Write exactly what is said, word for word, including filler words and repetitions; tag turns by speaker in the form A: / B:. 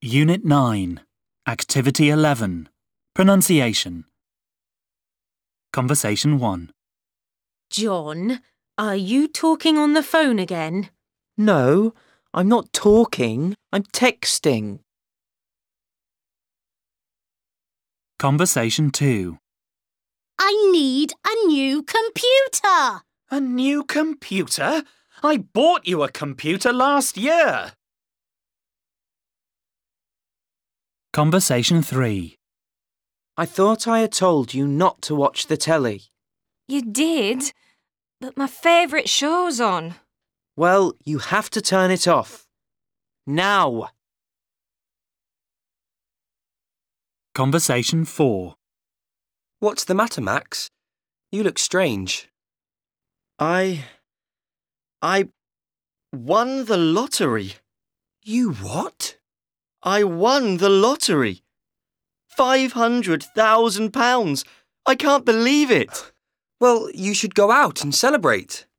A: Unit nine, Activity eleven, Pronunciation. Conversation one.
B: John, are you talking on the phone again?
C: No, I'm not talking, I'm texting.
A: Conversation two.
D: I need a new computer.
E: A new computer? I bought you a computer last year.
A: Conversation three.
C: I thought I had told you not to watch the telly.
F: You did, but my favourite show's on.
C: Well, you have to turn it off. Now!
A: Conversation four.
G: What's the matter, Max? You look strange.
H: I... I won the lottery.
G: You what?
H: I won the lottery. Five hundred thousand pounds. I can't believe it.
G: Well, you should go out and celebrate.